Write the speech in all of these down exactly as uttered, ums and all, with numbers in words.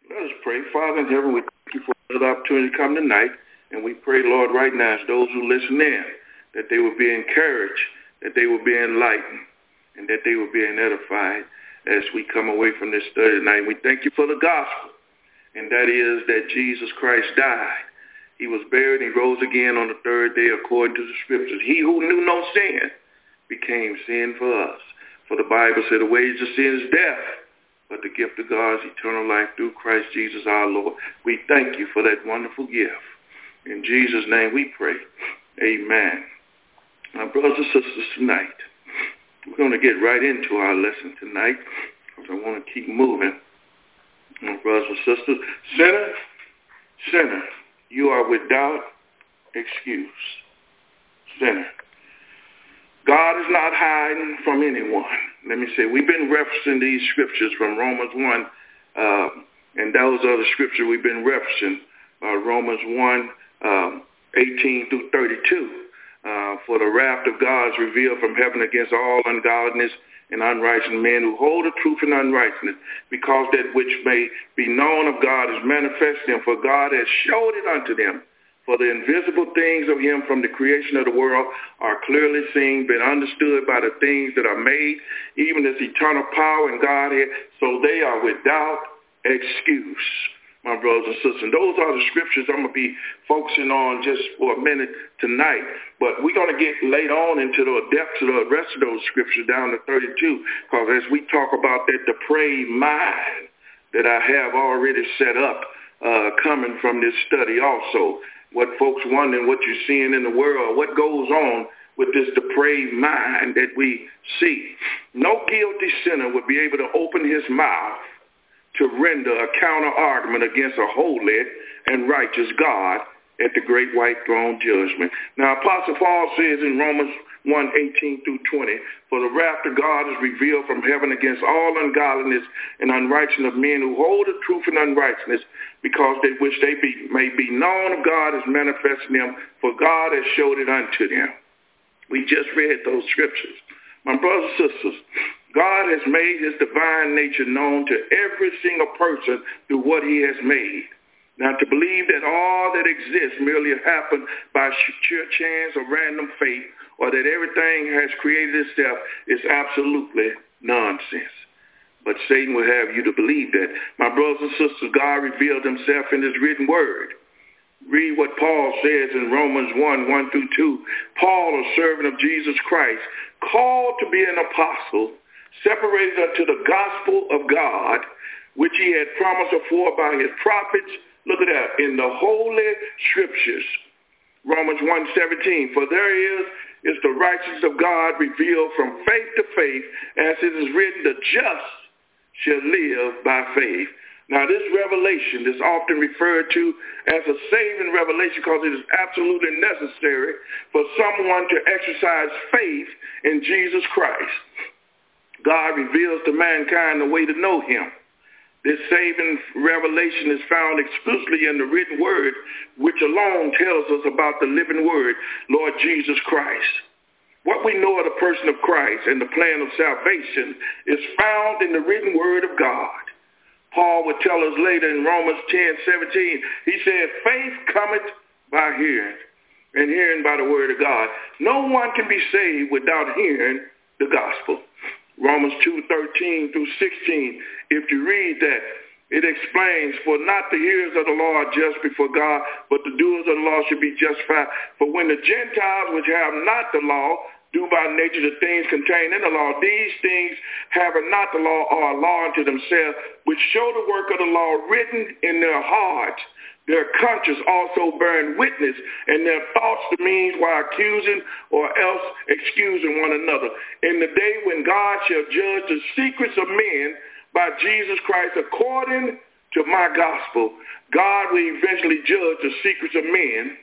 Let us pray. Father in heaven, we thank you for another opportunity to come tonight. And we pray, Lord, right now, as those who listen in, that they will be encouraged, that they will be enlightened, and that they will be edified as we come away from this study tonight. We thank you for the gospel, and that is that Jesus Christ died. He was buried and he rose again on the third day according to the scriptures. He who knew no sin became sin for us. For the Bible said the wages of sin is death, but the gift of God is eternal life through Christ Jesus our Lord. We thank you for that wonderful gift. In Jesus' name we pray. Amen. My brothers and sisters, tonight, we're going to get right into our lesson tonight because I want to keep moving. My brothers and sisters, sinner, sinner, you are without excuse. Sinner. God is not hiding from anyone. Let me say, we've been referencing these scriptures from Romans one, uh, and those are the scriptures we've been referencing, uh, Romans one, um, eighteen through thirty-two. Uh, for the wrath of God is revealed from heaven against all ungodliness and unrighteous men who hold the truth in unrighteousness, because that which may be known of God is manifest in them, for God has showed it unto them. For the invisible things of him from the creation of the world are clearly seen, been understood by the things that are made, even his eternal power and Godhead, so they are without excuse. My brothers and sisters, and those are the scriptures I'm going to be focusing on just for a minute tonight. But we're going to get later on into the depths of the rest of those scriptures down to thirty-two, because as we talk about that depraved mind that I have already set up uh, coming from this study also, what folks wondering what you're seeing in the world, what goes on with this depraved mind that we see. No guilty sinner would be able to open his mouth to render a counter-argument against a holy and righteous God at the great white throne judgment. Now, Apostle Paul says in Romans one, eighteen through twenty, for the wrath of God is revealed from heaven against all ungodliness and unrighteousness of men who hold the truth in unrighteousness, because that which they be, may be known of God is manifest in them, for God has showed it unto them. We just read those scriptures. My brothers and sisters, God has made his divine nature known to every single person through what he has made. Now, to believe that all that exists merely happened by sheer chance or random fate, or that everything has created itself, is absolutely nonsense. But Satan will have you to believe that. My brothers and sisters, God revealed himself in his written word. Read what Paul says in Romans one, one through two. Paul, a servant of Jesus Christ, called to be an apostle, separated unto the gospel of God, which he had promised afore by his prophets. Look at that, in the holy scriptures. Romans one, seventeen, for there is, is the righteousness of God revealed from faith to faith, as it is written, the just shall live by faith. Now, this revelation is often referred to as a saving revelation because it is absolutely necessary for someone to exercise faith in Jesus Christ. God reveals to mankind the way to know him. This saving revelation is found exclusively in the written word, which alone tells us about the living word, Lord Jesus Christ. What we know of the person of Christ and the plan of salvation is found in the written word of God. Paul would tell us later in Romans ten, seventeen, he said, faith cometh by hearing, and hearing by the word of God. No one can be saved without hearing the gospel. Romans two, thirteen through sixteen, if you read that, it explains, for not the hearers of the law are just before God, but the doers of the law should be justified. For when the Gentiles which have not the law do by nature the things contained in the law, these things having not the law are a law unto themselves, which show the work of the law written in their hearts, their conscience also bearing witness, and their thoughts the means while accusing or else excusing one another. In the day when God shall judge the secrets of men by Jesus Christ according to my gospel, God will eventually judge the secrets of men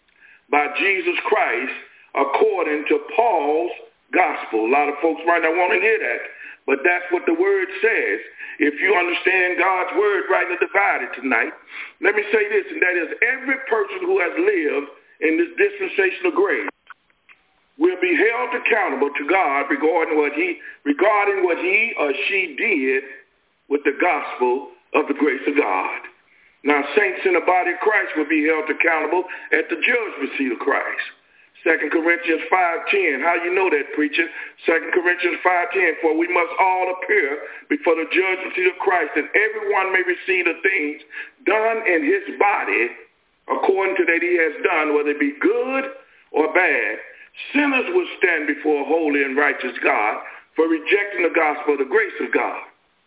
by Jesus Christ according to Paul's gospel. A lot of folks might not want to hear that, but that's what the word says. If you understand God's word rightly divided tonight, let me say this, and that is every person who has lived in this dispensation of grace will be held accountable to God regarding what he regarding what he or she did with the gospel of the grace of God. Now, saints in the body of Christ will be held accountable at the judgment seat of Christ. Second Corinthians five ten. How you know that, preacher? Second Corinthians five ten. For we must all appear before the judgment seat of Christ, and everyone may receive the things done in his body according to that he has done, whether it be good or bad. Sinners will stand before a holy and righteous God for rejecting the gospel of the grace of God.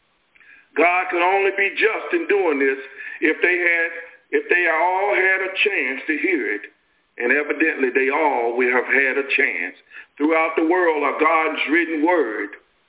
God can only be just in doing this if they had, if they all had a chance to hear it. And evidently they all will have had a chance. Throughout the world are God's written word,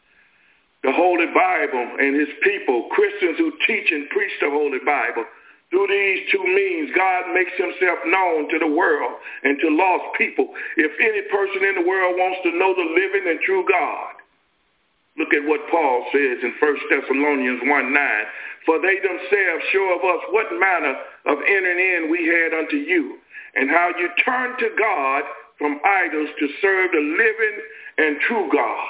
the Holy Bible, and his people, Christians who teach and preach the Holy Bible. Through these two means, God makes himself known to the world and to lost people. If any person in the world wants to know the living and true God, look at what Paul says in First Thessalonians one nine. For they themselves show of us what manner of entering in we had unto you, and how you turn to God from idols to serve the living and true God.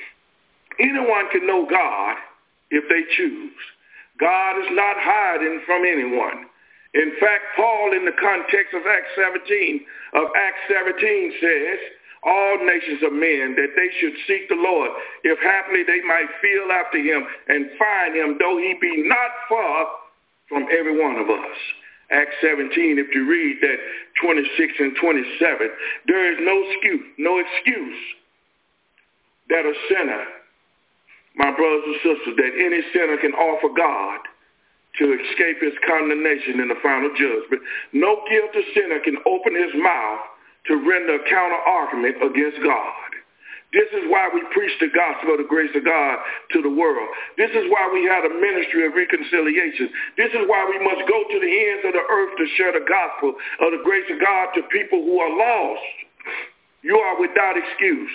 Anyone can know God if they choose. God is not hiding from anyone. In fact, Paul, in the context of Acts seventeen, of Acts seventeen says, all nations of men, that they should seek the Lord, if haply they might feel after him and find him, though he be not far from every one of us. Acts seventeen, if you read that twenty-six and twenty-seven, there is no excuse, no excuse that a sinner, my brothers and sisters, that any sinner can offer God to escape his condemnation in the final judgment. No guilty sinner can open his mouth to render a counter-argument against God. This is why we preach the gospel of the grace of God to the world. This is why we have a ministry of reconciliation. This is why we must go to the ends of the earth to share the gospel of the grace of God to people who are lost. You are without excuse.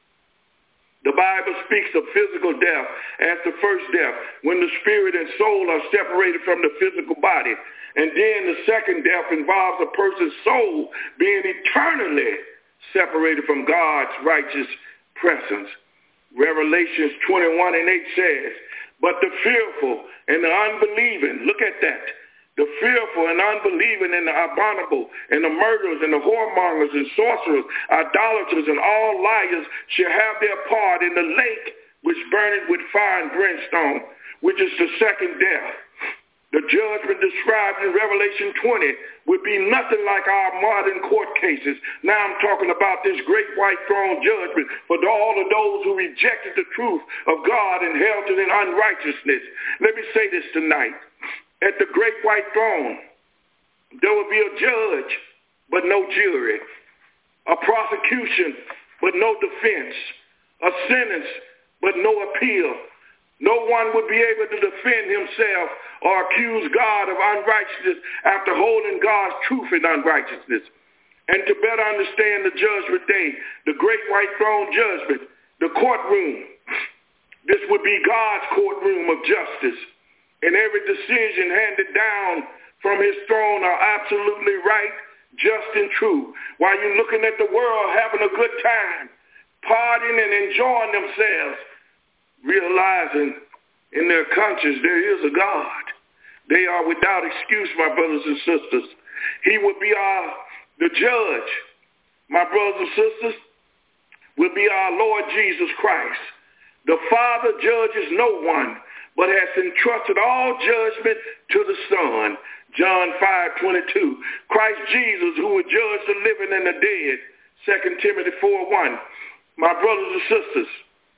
The Bible speaks of physical death as the first death, when the spirit and soul are separated from the physical body. And then the second death involves a person's soul being eternally separated from God's righteous presence. Revelations twenty-one and eight says, but the fearful and the unbelieving, look at that, the fearful and unbelieving and the abominable and the murderers and the whoremongers and sorcerers, idolaters and all liars shall have their part in the lake which burneth with fire and brimstone, which is the second death. The judgment described in Revelation twenty would be nothing like our modern court cases. Now I'm talking about this great white throne judgment for all of those who rejected the truth of God and held it in unrighteousness. Let me say this tonight. At the great white throne, there will be a judge, but no jury. A prosecution, but no defense. A sentence, but no appeal. No one would be able to defend himself or accuse God of unrighteousness after holding God's truth in unrighteousness. And to better understand the judgment day, the great white throne judgment, the courtroom, this would be God's courtroom of justice. And every decision handed down from his throne are absolutely right, just, and true. While you're looking at the world having a good time, partying and enjoying themselves, realizing in their conscience there is a God. They are without excuse, my brothers and sisters. He will be our, the judge, my brothers and sisters, will be our Lord Jesus Christ. The Father judges no one, but has entrusted all judgment to the Son. John five twenty-two. Christ Jesus, who will judge the living and the dead. Second Timothy four one. My brothers and sisters,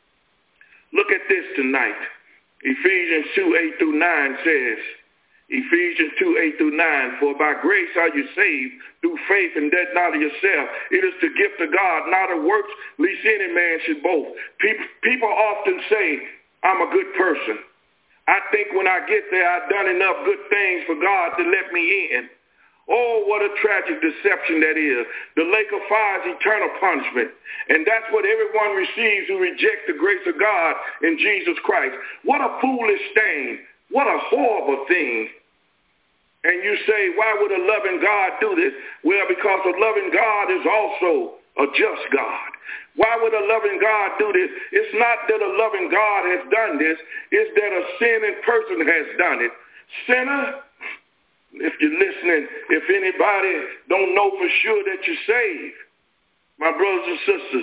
look at this tonight. Ephesians two eight through nine says, Ephesians two eight through nine, for by grace are you saved through faith, and that not of yourself. It is the gift of God, not of works, lest any man should boast. People, people often say, I'm a good person. I think when I get there, I've done enough good things for God to let me in. Oh, what a tragic deception that is. The lake of fire is eternal punishment. And that's what everyone receives who rejects the grace of God in Jesus Christ. What a foolish thing. What a horrible thing. And you say, why would a loving God do this? Well, because a loving God is also a just God. Why would a loving God do this? It's not that a loving God has done this. It's that a sinning person has done it. Sinner, if you're listening, if anybody don't know for sure that you're saved, my brothers and sisters,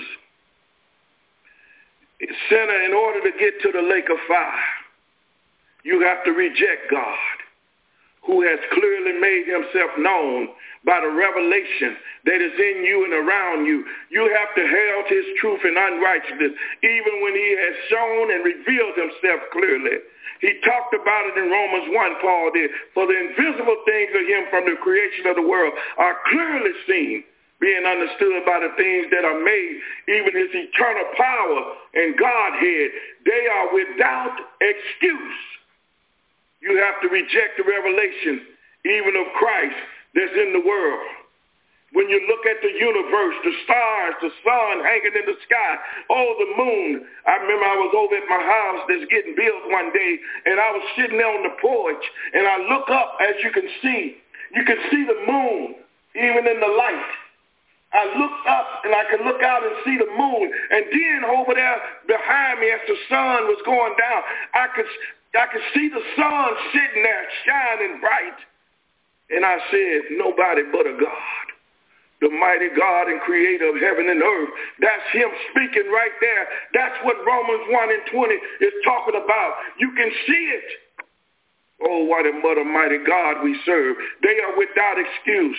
sinner, in order to get to the lake of fire, you have to reject God, who has clearly made himself known by the revelation that is in you and around you. You have to herald his truth and unrighteousness, even when he has shown and revealed himself clearly. He talked about it in Romans one, Paul did. For the invisible things of him from the creation of the world are clearly seen, being understood by the things that are made, even his eternal power and Godhead. They are without excuse. You have to reject the revelation, even of Christ, that's in the world. When you look at the universe, the stars, the sun hanging in the sky, oh, the moon. I remember I was over at my house that's getting built one day, and I was sitting there on the porch, and I look up, as you can see. You can see the moon, even in the light. I looked up, and I could look out and see the moon. And then over there behind me, as the sun was going down, I could I could see the sun sitting there shining bright. And I said, nobody but a God, the mighty God and creator of heaven and earth. That's him speaking right there. That's what Romans one and twenty is talking about. You can see it. Oh, what a mighty God we serve. They are without excuse.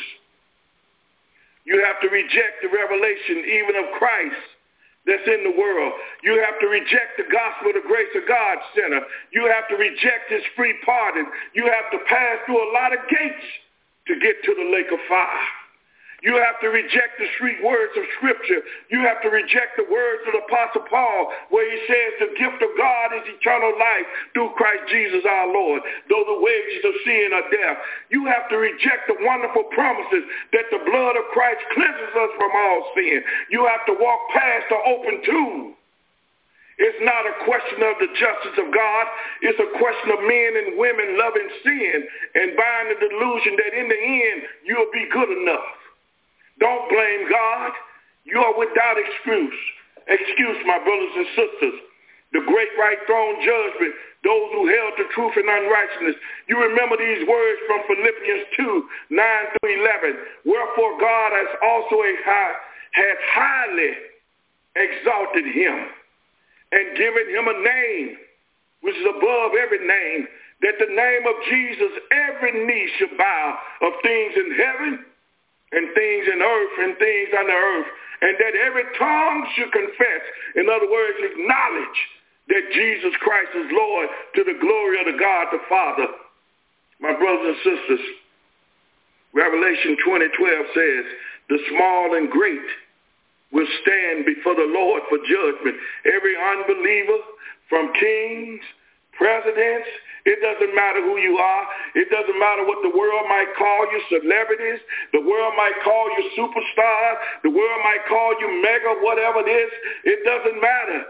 You have to reject the revelation even of Christ that's in the world. You have to reject the gospel of the grace of God, sinner. You have to reject his free pardon. You have to pass through a lot of gates to get to the lake of fire. You have to reject the sweet words of Scripture. You have to reject the words of the Apostle Paul, where he says the gift of God is eternal life through Christ Jesus our Lord, though the wages of sin are death. You have to reject the wonderful promises that the blood of Christ cleanses us from all sin. You have to walk past the open tomb. It's not a question of the justice of God. It's a question of men and women loving sin and buying the delusion that in the end you'll be good enough. Don't blame God. You are without excuse. Excuse, my brothers and sisters. The great white throne judgment, those who held the truth and unrighteousness. You remember these words from Philippians two, nine through eleven. Wherefore God has also a high, has highly exalted him and given him a name which is above every name, that the name of Jesus every knee should bow, of things in heaven and things in earth and things under earth, and that every tongue should confess, in other words, acknowledge that Jesus Christ is Lord, to the glory of the God the Father. My brothers and sisters, Revelation twenty twelve says, the small and great will stand before the Lord for judgment. Every unbeliever, from kings, presidents, it doesn't matter who you are. It doesn't matter what the world might call you, celebrities. The world might call you superstars. The world might call you mega, whatever it is. It doesn't matter.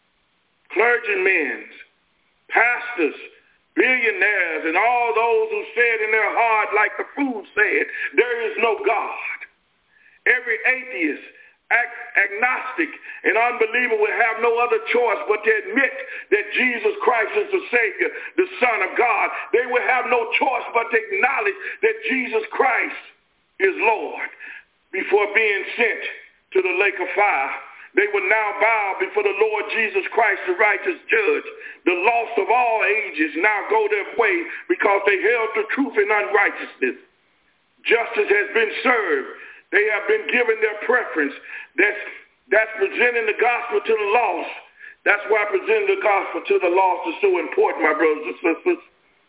Clergymen, pastors, billionaires, and all those who said in their heart, like the fool said, there is no God. Every atheist, agnostic, and unbeliever will have no other choice but to admit that Jesus Christ is the Savior, the Son of God. They will have no choice but to acknowledge that Jesus Christ is Lord before being sent to the lake of fire. They will now bow before the Lord Jesus Christ, the righteous judge. The lost of all ages now go their way because they held the truth in unrighteousness. Justice has been served. They have been given their preference. That's, that's presenting the gospel to the lost. That's why presenting the gospel to the lost is so important, my brothers and sisters.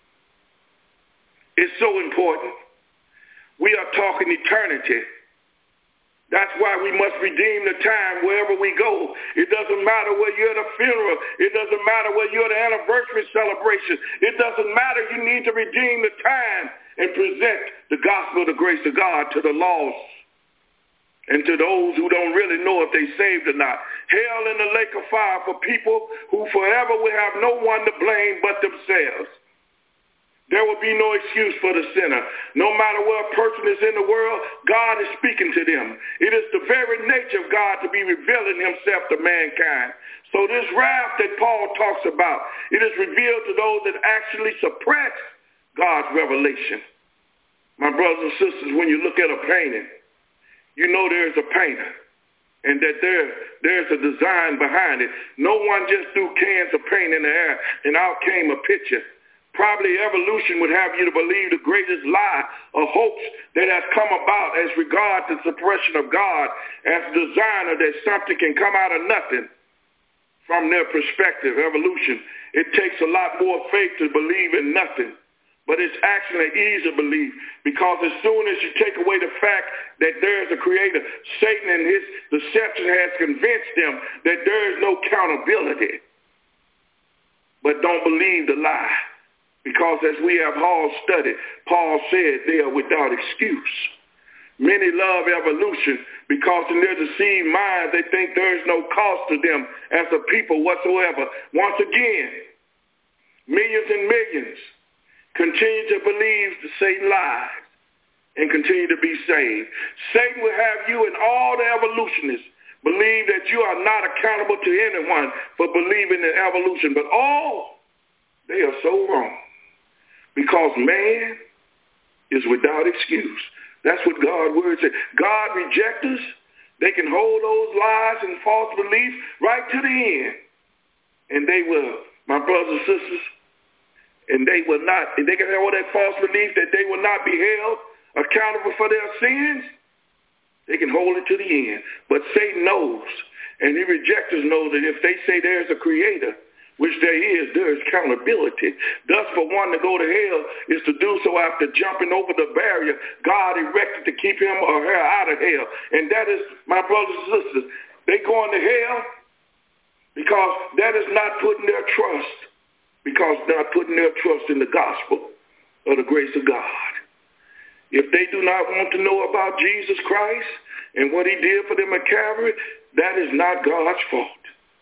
It's so important. We are talking eternity. That's why we must redeem the time wherever we go. It doesn't matter where you're at a funeral. It doesn't matter where you're at an anniversary celebration. It doesn't matter. You need to redeem the time and present the gospel of the grace of God to the lost and to those who don't really know if they saved or not. Hell in the lake of fire for people who forever will have no one to blame but themselves. There will be no excuse for the sinner. No matter where a person is in the world, God is speaking to them. It is the very nature of God to be revealing himself to mankind. So this wrath that Paul talks about, it is revealed to those that actually suppress God's revelation. My brothers and sisters, when you look at a painting, you know there's a painter and that there, there's a design behind it. No one just threw cans of paint in the air and out came a picture. Probably evolution would have you to believe the greatest lie or hoax that has come about as regard to suppression of God as a designer, that something can come out of nothing. From their perspective, evolution, it takes a lot more faith to believe in nothing. But it's actually easy to believe, because as soon as you take away the fact that there is a creator, Satan and his deception has convinced them that there is no accountability. But don't believe the lie, because as we have all studied, Paul said they are without excuse. Many love evolution because in their deceived minds they think there is no cost to them as a people whatsoever. Once again, millions and millions continue to believe the Satan lies and continue to be saved. Satan will have you and all the evolutionists believe that you are not accountable to anyone for believing in evolution. But all, they are so wrong, because man is without excuse. That's what God's word says. God rejects us. They can hold those lies and false beliefs right to the end. And they will, my brothers and sisters, and they will not, and they can have all that false belief that they will not be held accountable for their sins. They can hold it to the end. But Satan knows, and the rejectors know that if they say there's a creator, which there is, there is accountability. Thus, for one to go to hell is to do so after jumping over the barrier God erected to keep him or her out of hell. And that is, my brothers and sisters, they going to hell because that is not putting their trust, because they're not putting their trust in the gospel of the grace of God. If they do not want to know about Jesus Christ and what he did for them at Calvary, that is not God's fault.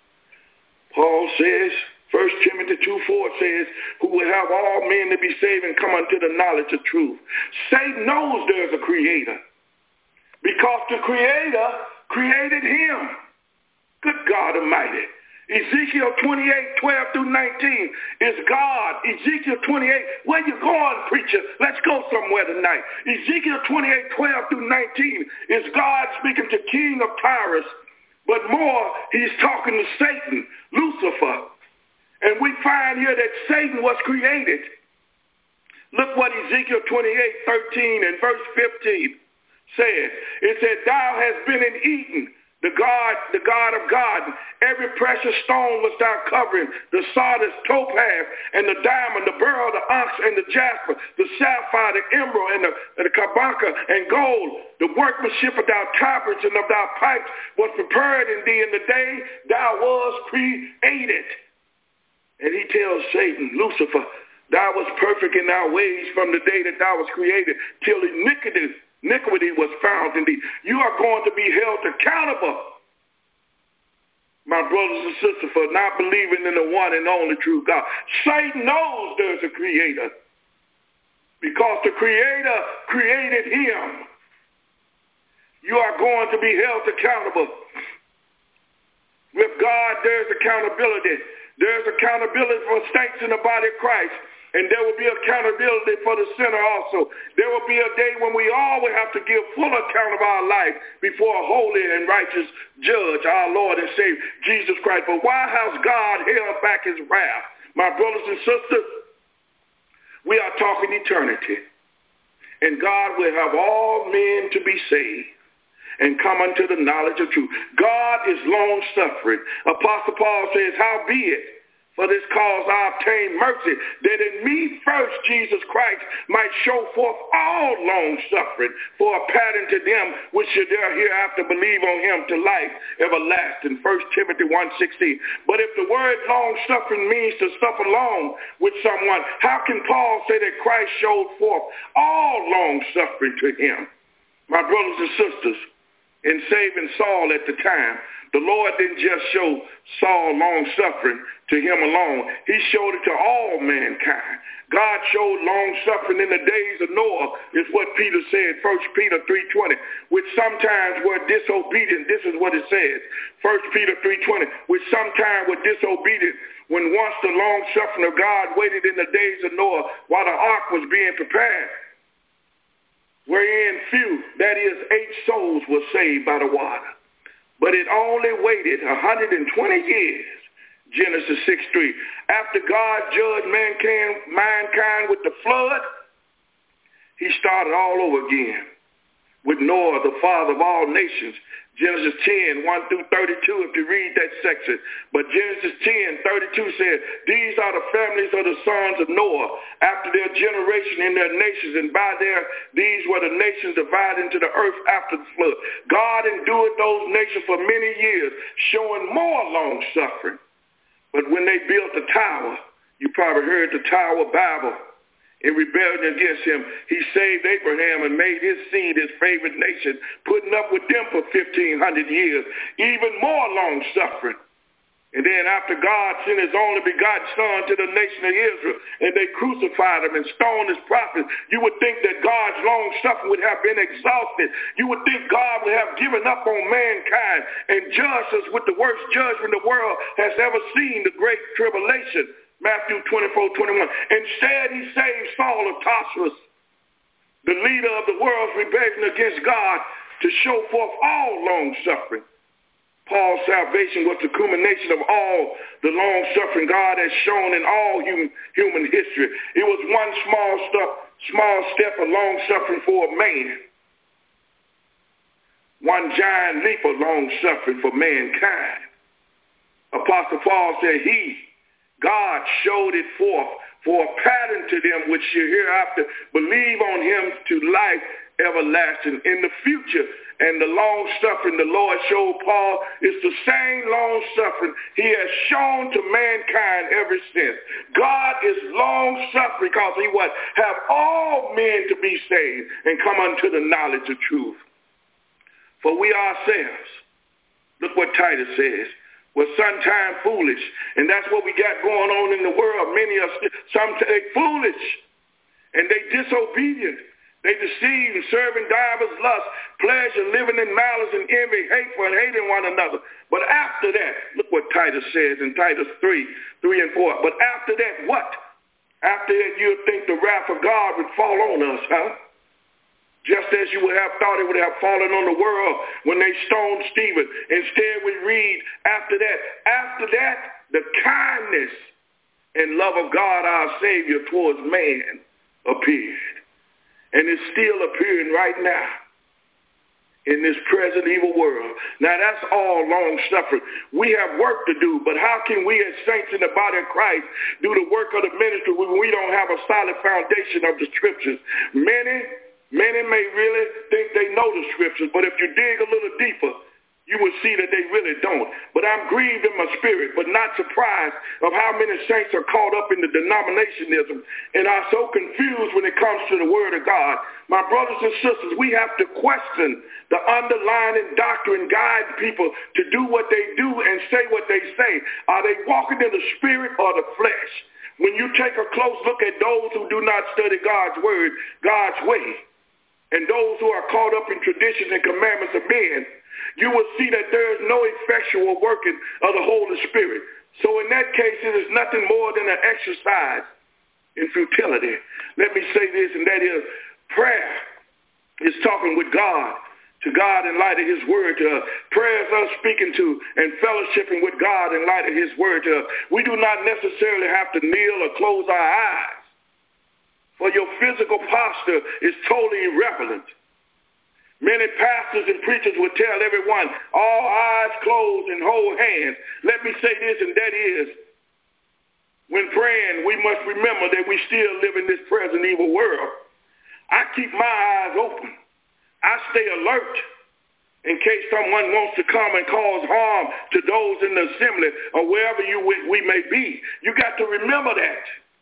Paul says, First Timothy two four says, who will have all men to be saved and come unto the knowledge of truth. Satan knows there's a creator, because the creator created him. Good God Almighty. Ezekiel twenty-eight, twelve through nineteen is God. Ezekiel twenty-eight, where you going, preacher? Let's go somewhere tonight. Ezekiel twenty-eight, twelve through nineteen is God speaking to King of Tyrus, but more, he's talking to Satan, Lucifer. And we find here that Satan was created. Look what Ezekiel twenty-eight, thirteen and verse fifteen says. It said, thou hast been in Eden, the God, the God of God. Every precious stone was thou covering, the sardis, topaz, and the diamond, the beryl, the onyx, and the jasper, the sapphire, the emerald, and the, and the carbuncle, and gold. The workmanship of thy tabrets and of thy pipes was prepared in thee in the day thou was created. And he tells Satan, Lucifer, thou was perfect in thy ways from the day that thou was created, till iniquity Iniquity was found in thee. You are going to be held accountable, my brothers and sisters, for not believing in the one and only true God. Satan knows there's a creator, because the creator created him. You are going to be held accountable. With God, there's accountability. There's accountability for saints in the body of Christ. And there will be accountability for the sinner also. There will be a day when we all will have to give full account of our life before a holy and righteous judge, our Lord and Savior, Jesus Christ. But why has God held back his wrath? My brothers and sisters, we are talking eternity. And God will have all men to be saved and come unto the knowledge of truth. God is long-suffering. Apostle Paul says, howbeit, for this cause I obtain mercy, that in me first Jesus Christ might show forth all long-suffering for a pattern to them which should dare hereafter believe on him to life everlasting. First Timothy one sixteen. But if the word long-suffering means to suffer long with someone, how can Paul say that Christ showed forth all long-suffering to him? My brothers and sisters, in saving Saul at the time, the Lord didn't just show Saul long-suffering to him alone. He showed it to all mankind. God showed long-suffering in the days of Noah, is what Peter said, First Peter three twenty, which sometimes were disobedient. This is what it says, First Peter three twenty, which sometimes were disobedient when once the long-suffering of God waited in the days of Noah while the ark was being prepared, wherein few, that is, eight souls were saved by the water. But it only waited one hundred twenty years, Genesis six three. After God judged mankind, mankind with the flood, he started all over again with Noah, the father of all nations. Genesis ten, one through thirty-two, if you read that section. But Genesis ten, thirty-two says, these are the families of the sons of Noah after their generation in their nations, and by their, these were the nations divided into the earth after the flood. God endured those nations for many years, showing more long suffering. But when they built the tower, you probably heard the Tower of Babel, in rebellion against him, he saved Abraham and made his seed his favorite nation, putting up with them for fifteen hundred years, even more long suffering. And then after God sent his only begotten son to the nation of Israel, and they crucified him and stoned his prophets, you would think that God's long suffering would have been exhausted. You would think God would have given up on mankind and judged us with the worst judgment the world has ever seen, the great tribulation. Matthew twenty-four, twenty-one. Instead, he saved Saul of Tarsus, the leader of the world's rebellion against God, to show forth all long suffering. Paul's salvation was the culmination of all the long suffering God has shown in all human, human history. It was one small step, small step of long suffering for a man, one giant leap of long suffering for mankind. Apostle Paul said, he, God, showed it forth for a pattern to them which shall hereafter believe on him to life everlasting in the future. And the long suffering the Lord showed Paul is the same long suffering he has shown to mankind ever since. God is long suffering because he what? Have all men to be saved and come unto the knowledge of truth. For we ourselves, look what Titus says, was sometime foolish. And that's what we got going on in the world. Many are sometimes foolish, and they disobedient. They deceive and serving divers lusts, pleasure, living in malice and envy, hateful and hating one another. But after that, look what Titus says in Titus three, three and four. But after that, what? After that, you'd think the wrath of God would fall on us, huh? Just as you would have thought it would have fallen on the world when they stoned Stephen. Instead, we read after that, after that, the kindness and love of God our Savior towards man appeared. And it's still appearing right now in this present evil world. Now, that's all long suffering. We have work to do, but how can we as saints in the body of Christ do the work of the ministry when we don't have a solid foundation of the scriptures? Many Many may really think they know the scriptures, but if you dig a little deeper, you will see that they really don't. But I'm grieved in my spirit, but not surprised of how many saints are caught up in the denominationism and are so confused when it comes to the word of God. My brothers and sisters, we have to question the underlying doctrine, guide people to do what they do and say what they say. Are they walking in the spirit or the flesh? When you take a close look at those who do not study God's word, God's way, and those who are caught up in traditions and commandments of men, you will see that there is no effectual working of the Holy Spirit. So in that case, it is nothing more than an exercise in futility. Let me say this, and that is prayer is talking with God, to God in light of his word to us. Prayer is us speaking to and fellowshipping with God in light of his word to us. We do not necessarily have to kneel or close our eyes, for your physical posture is totally irrelevant. Many pastors and preachers will tell everyone, all eyes closed and hold hands. Let me say this, and that is, when praying, we must remember that we still live in this present evil world. I keep my eyes open. I stay alert in case someone wants to come and cause harm to those in the assembly or wherever you we may be. You got to remember that.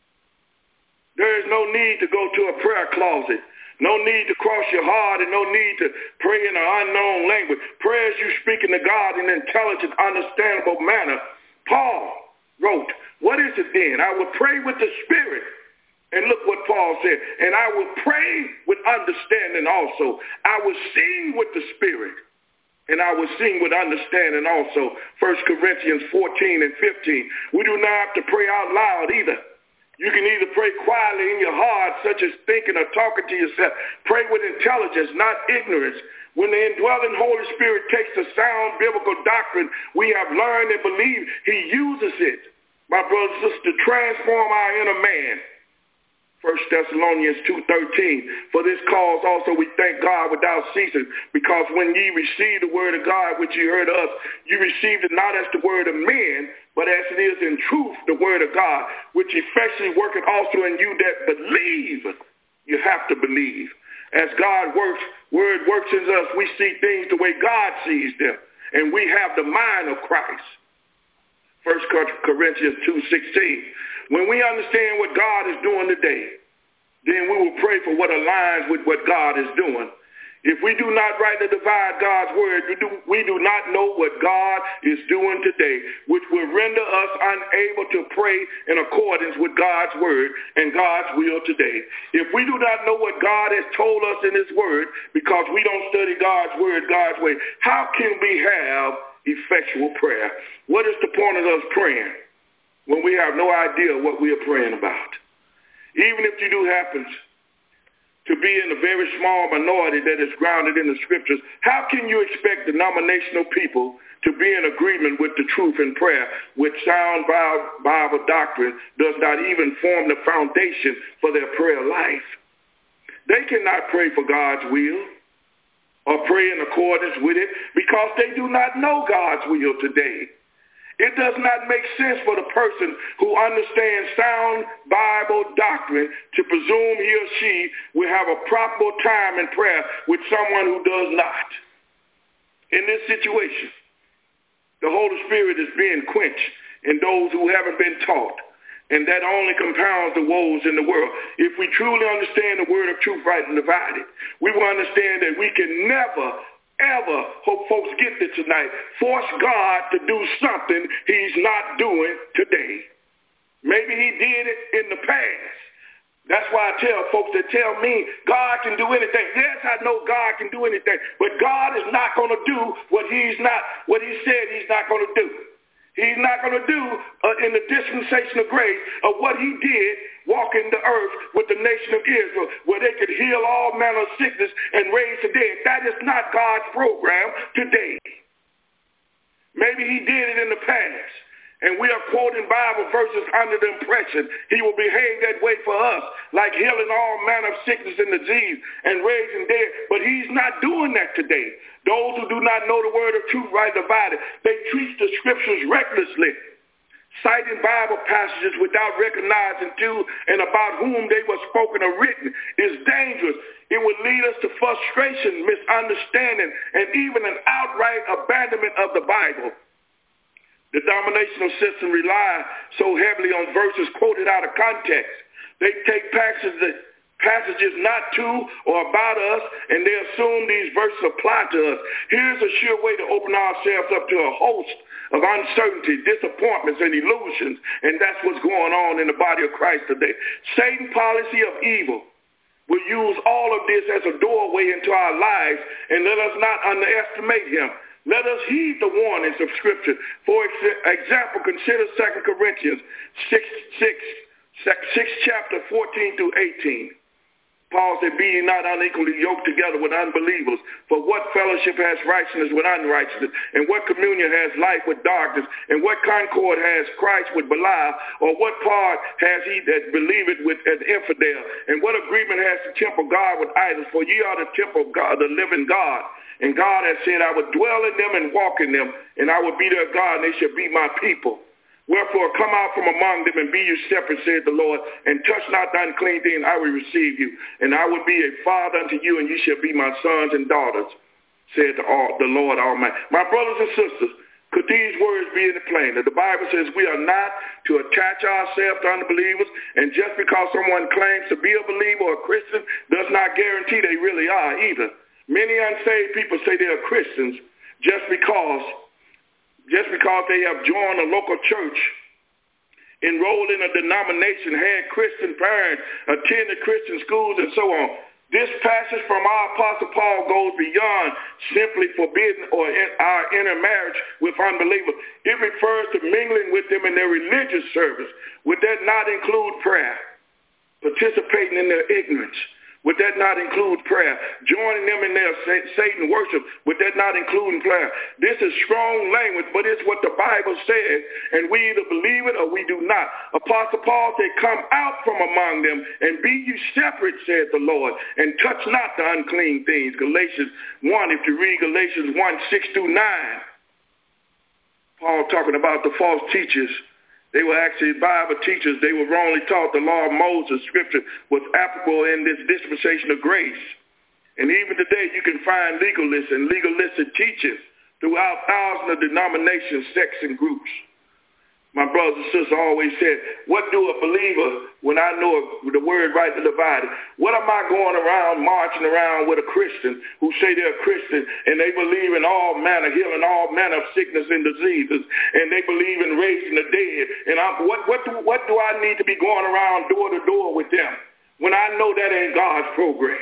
There is no need to go to a prayer closet. No need to cross your heart and no need to pray in an unknown language. Prayer is you speaking to God in an intelligent, understandable manner. Paul wrote, what is it then? I will pray with the Spirit. And look what Paul said. And I will pray with understanding also. I will sing with the Spirit. and I will sing with understanding also. First Corinthians fourteen and fifteen. We do not have to pray out loud either. You can either pray quietly in your heart, such as thinking or talking to yourself. Pray with intelligence, not ignorance. When the indwelling Holy Spirit takes the sound biblical doctrine we have learned and believed, he uses it, my brothers and sisters, to transform our inner man. First Thessalonians two thirteen. For this cause also we thank God without ceasing, because when ye received the word of God which ye heard us, you received it not as the word of men, but as it is in truth the word of God, which effectually worketh also in you that believe. You have to believe. As God works, word works in us, we see things the way God sees them, and we have the mind of Christ. First Corinthians two sixteen. When we understand what God is doing today, then we will pray for what aligns with what God is doing. If we do not rightly divide God's word, we do, we do not know what God is doing today, which will render us unable to pray in accordance with God's word and God's will today. If we do not know what God has told us in his word, because we don't study God's word God's way, how can we have effectual prayer? What is the point of us praying when we have no idea what we are praying about? Even if you do happen to be in a very small minority that is grounded in the scriptures, how can you expect denominational people to be in agreement with the truth in prayer, which sound Bible doctrine does not even form the foundation for their prayer life? They cannot pray for God's will or pray in accordance with it because they do not know God's will today. It does not make sense for the person who understands sound Bible doctrine to presume he or she will have a proper time in prayer with someone who does not. In this situation, the Holy Spirit is being quenched in those who haven't been taught, and that only compounds the woes in the world. If we truly understand the word of truth right and divided, we will understand that we can never ever, hope folks get this tonight, force God to do something he's not doing today. Maybe he did it in the past. That's why I tell folks that tell me God can do anything. Yes, I know God can do anything, but God is not going to do what he's not, what he said he's not going to do. He's not going to do uh, in the dispensation of grace of what he did walking the earth with the nation of Israel, where they could heal all manner of sickness and raise the dead. That is not God's program today. Maybe he did it in the past, and we are quoting Bible verses under the impression he will behave that way for us, like healing all manner of sickness and disease and raising dead. But he's not doing that today. Those who do not know the word of truth right divided, they treat the scriptures recklessly, citing Bible passages without recognizing to and about whom they were spoken or written is dangerous. It would lead us to frustration, misunderstanding, and even an outright abandonment of the Bible. The denominational system relies so heavily on verses quoted out of context. They take passages that passages not to or about us, and they assume these verses apply to us. Here's a sure way to open ourselves up to a host of uncertainty, disappointments, and illusions, and that's what's going on in the body of Christ today. Satan's policy of evil will use all of this as a doorway into our lives, and let us not underestimate him. Let us heed the warnings of Scripture. For example, consider Second Corinthians six, six, six, chapter fourteen through eighteen. Paul said, be ye not unequally yoked together with unbelievers. For what fellowship has righteousness with unrighteousness? And what communion has light with darkness? And what concord has Christ with Belial? Or what part has he that believeth with an infidel? And what agreement has the temple of God with idols? For ye are the temple of God, the living God. And God has said, I will dwell in them and walk in them, and I will be their God, and they shall be my people. Wherefore come out from among them and be you separate, said the Lord, and touch not the unclean thing, I will receive you. And I will be a father unto you, and you shall be my sons and daughters, said the, the Lord Almighty. My brothers and sisters, could these words be any plainer? The Bible says we are not to attach ourselves to unbelievers, and just because someone claims to be a believer or a Christian does not guarantee they really are either. Many unsaved people say they are Christians just because just because they have joined a local church, enrolled in a denomination, had Christian parents, attended Christian schools, and so on. This passage from our Apostle Paul goes beyond simply forbidding or in our intermarriage with unbelievers. It refers to mingling with them in their religious service. Would that not include prayer? Participating in their ignorance? Would that not include prayer? Joining them in their Satan worship? Would that not include prayer? This is strong language, but it's what the Bible says, and we either believe it or we do not. Apostle Paul said, come out from among them and be you separate, said the Lord, and touch not the unclean things. Galatians one, if you read Galatians one, six through nine, Paul talking about the false teachers. They were actually Bible teachers. They were wrongly taught the law of Moses. Scripture was applicable in this dispensation of grace. And even today, you can find legalists and legalistic teachers throughout thousands of denominations, sects, and groups. My brothers and sisters always said, what do a believer, when I know the word rightly divided, what am I going around marching around with a Christian who say they're a Christian and they believe in all manner, healing all manner of sickness and diseases, and they believe in raising the dead, and I'm, what, what, do, what do I need to be going around door to door with them when I know that ain't God's program?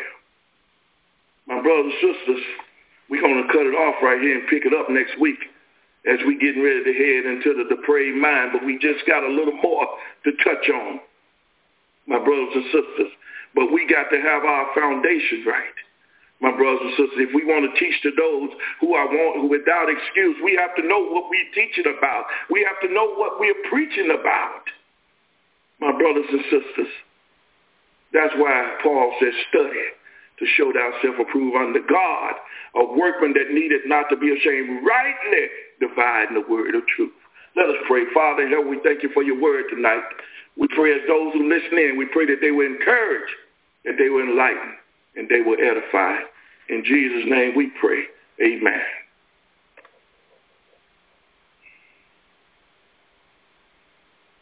My brothers and sisters, we're going to cut it off right here and pick it up next week as we getting ready to head into the depraved mind, but we just got a little more to touch on, my brothers and sisters. But we got to have our foundation right, my brothers and sisters. If we want to teach to those who are want, without excuse, we have to know what we're teaching about. We have to know what we're preaching about, my brothers and sisters. That's why Paul says, study to show thyself approved unto God, a workman that needed not to be ashamed, rightly dividing the word of truth. Let us pray. Father in heaven, we thank you for your word tonight. We pray as those who listen in, we pray that they will encourage, that they will enlighten, and they will edify. In Jesus' name we pray. Amen.